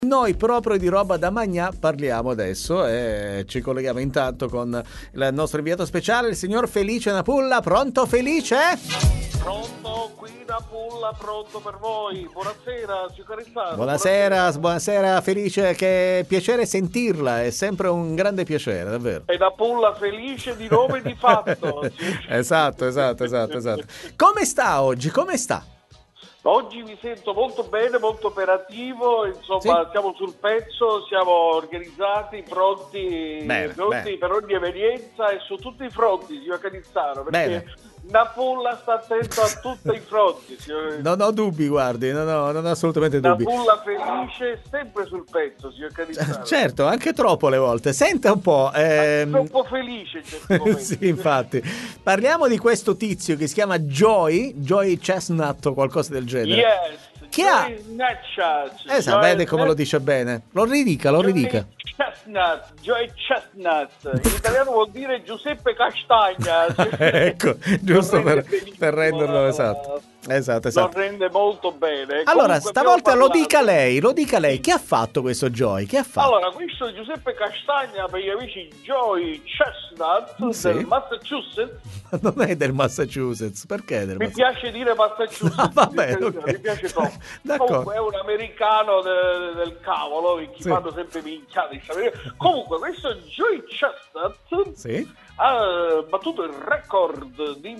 Noi proprio di roba da magnà parliamo adesso e ci colleghiamo intanto con il nostro inviato speciale, il signor Felice Napulla. Pronto Felice? Pronto, qui Napulla, pronto per voi. Buonasera, signor Carizzano. Buonasera Felice, che piacere sentirla, è sempre un grande piacere, davvero. E Napulla felice di nome e di fatto. Esatto. Come sta oggi? Come sta? Oggi mi sento molto bene, molto operativo, insomma siamo sul pezzo, siamo organizzati, pronti Bene. per ogni evenienza e su tutti i fronti, signor Canizzaro, perché Bene. Napulla sta attento a tutti i fronti. Non ho dubbi, guardi, non ho assolutamente dubbi. Napulla felice, sempre sul pezzo, signor Canizzaro. Certo, anche troppo le volte. Senta un po'. Troppo felice in certi momenti. Sì, infatti. Parliamo di questo tizio che si chiama Joy Chestnut o qualcosa del genere. Yes. Che ha? Esatto, vede come lo dice bene. Lo ridica. Joy Chestnut. In italiano vuol dire Giuseppe Castagna. Ecco, giusto per renderlo esatto. Lo rende molto bene. Allora, stavolta lo dica lei. Che ha fatto questo Joy? Che ha fatto? Allora, questo Giuseppe Castagna, per gli amici Joy Chestnut del Massachusetts. Non è del Massachusetts, perché è del Massachusetts? Mi piace dire Massachusetts. Ah, va bene, okay. Mi piace troppo. D'accordo. Comunque è un americano del cavolo, chi fanno sempre minchiate. Comunque, questo Joy Chestnut ha battuto il record di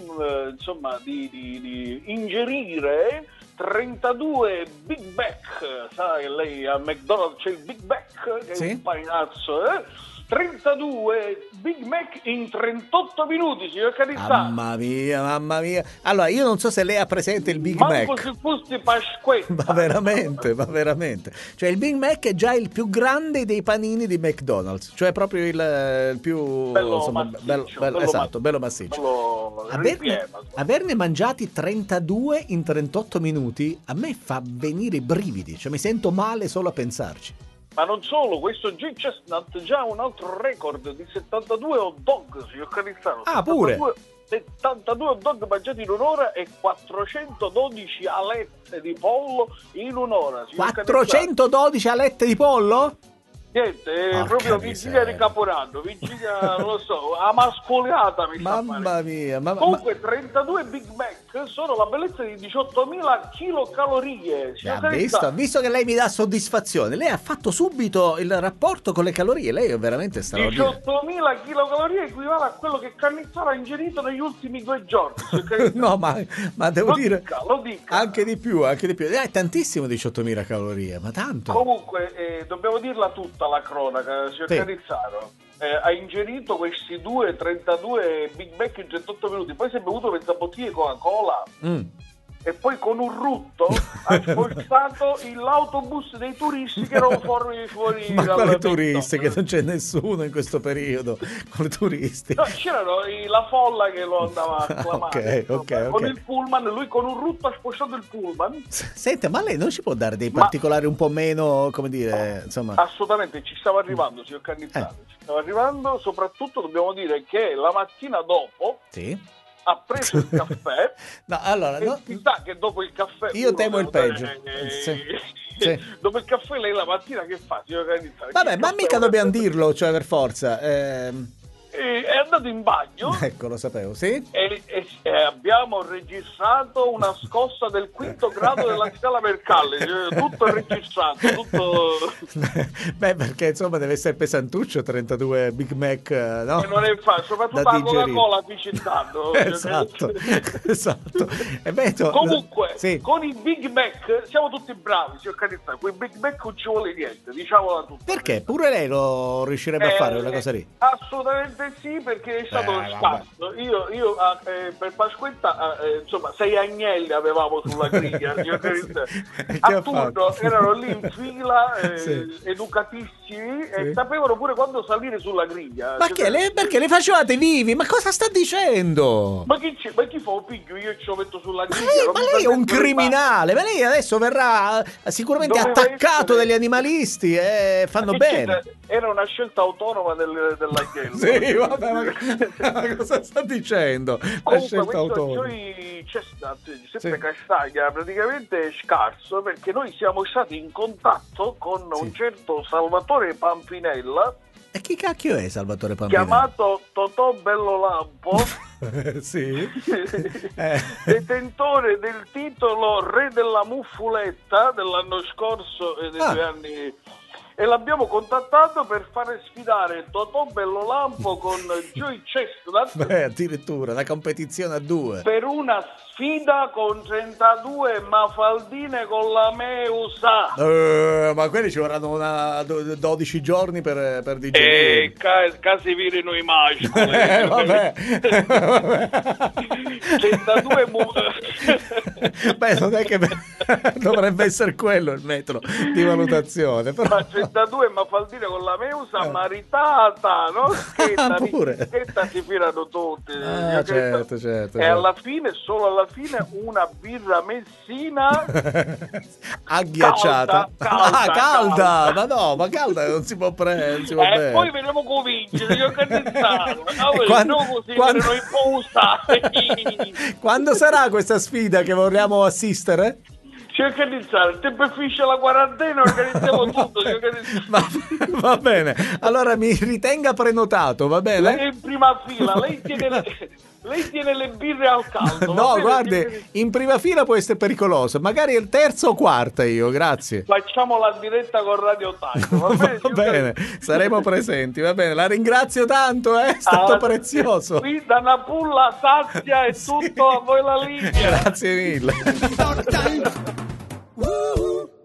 ingerire 32 Big Mac. Sai, lei a McDonald's c'è il Big Mac, che è un paninazzo, 32 Big Mac in 38 minuti, signor Canizzaro. Mamma mia. Allora, io non so se lei ha presente il Big Mac. Manco se fosse Pasquetta. Ma veramente. Cioè, il Big Mac è già il più grande dei panini di McDonald's. Cioè, proprio il più... bello massiccio. Averne mangiati 32 in 38 minuti, a me fa venire i brividi. Cioè, mi sento male solo a pensarci. Ma non solo, questo Joy Chestnut già un altro record di 72 hot dog, signor Canizzaro. Ah, pure? 72 hot dog mangiati in un'ora e 412 alette di pollo in un'ora. 412 alette di pollo? Niente, è proprio vigilia di Capodanno, vigilia, non lo so, amascoliata mi sa. Mamma mia. Comunque 32 Big Mac sono la bellezza di 18.000 kilocalorie. Visto che lei mi dà soddisfazione, lei ha fatto subito il rapporto con le calorie, lei è veramente straordinaria. 18.000 kilocalorie equivale a quello che Cannizzaro ha ingerito negli ultimi 2 giorni. No, ma devo dire, lo dica. Anche di più. È tantissimo 18.000 calorie, ma tanto. Comunque, dobbiamo dirla tutta la cronaca, signor Canizzaro. Ha ingerito questi 32 Big Mac in 38 minuti, poi si è bevuto mezza bottiglia di Coca-Cola e poi con un rutto ha spostato l'autobus dei turisti che erano fuori ma quali turisti? Che non c'è nessuno in questo periodo con i turisti. No, c'erano la folla che lo andava a acclamare. Ok. Con il pullman, lui con un rutto ha spostato il pullman. Senta, ma lei non ci può dare dei particolari un po' meno, come dire, insomma... Assolutamente, ci stava arrivando, signor Cannizzaro. Ci stava arrivando, soprattutto dobbiamo dire che la mattina dopo... ha preso il caffè. Si sa che dopo il caffè io temo il peggio. Dopo il caffè lei la mattina che fa? Vabbè, ma mica dobbiamo dirlo, cioè per forza. È andato in bagno. Ecco, lo sapevo, sì. E abbiamo registrato una scossa del 5° grado della scala Mercalli. Tutto registrato, tutto. Beh, perché insomma deve essere pesantuccio 32 Big Mac, no? E non è facile, soprattutto la Coca-Cola ficcettando. Esatto. Comunque, con i Big Mac siamo tutti bravi, signor Canizzaro. Con i Big Mac non ci vuole niente, diciamola tutta. Perché? Pure lei lo riuscirebbe a fare una cosa lì? Assolutamente sì, perché è stato scarso. Io per Pasquetta, insomma, 6 agnelli avevamo sulla griglia. A turno erano lì in fila, educatissimi, e sapevano pure quando salire sulla griglia. Ma perché le facevate vivi? Ma cosa sta dicendo? Ma chi fa un piglio? Io ci lo metto sulla griglia. Ma lei è un criminale, ma lei adesso verrà sicuramente attaccato dagli animalisti, fanno bene. Era una scelta autonoma dell'agnello. Sì, vabbè, ma cosa sta dicendo? Comunque scelta autonoma. Joy Chestnut, Giuseppe Castagna, praticamente è scarso perché noi siamo stati in contatto con un certo Salvatore Pampinella. E chi cacchio è Salvatore Pampinella? Chiamato Totò Bellolampo. Sì. Detentore del titolo Re della Muffuletta dell'anno scorso e dei 2 anni. E l'abbiamo contattato per fare sfidare Totò Bellolampo con Joy Chestnut. Beh, addirittura una competizione a 2 per una sfida con 32 mafaldine con la meusa. Ma quelli ci vorranno 12 giorni per digerire. Casi virino i mascoli. Vabbè. 32 Beh, non è che dovrebbe essere quello il metro di valutazione, però. Ma 32 mafaldine con la meusa maritata, no? Schetta si filano tutti. Certo. E alla fine, solo alla fine, una birra messina agghiacciata. Calda. Ma no, ma calda non si può prendere. E poi vediamo convincere, io candidato. Quando sarà questa sfida che vogliamo assistere? Ci organizzare, il tempo è finisce la quarantena, organizziamo tutto. Va bene, allora mi ritenga prenotato, va bene? Lei è in prima fila, lei tiene le birre al caldo. No, guardi, in prima fila può essere pericoloso, magari il terzo o quarta io, grazie. Facciamo la diretta con Radio Time, va bene, saremo presenti, va bene, la ringrazio tanto, è stato prezioso. Qui da Napulla sazia è tutto, a voi la linea. Grazie mille.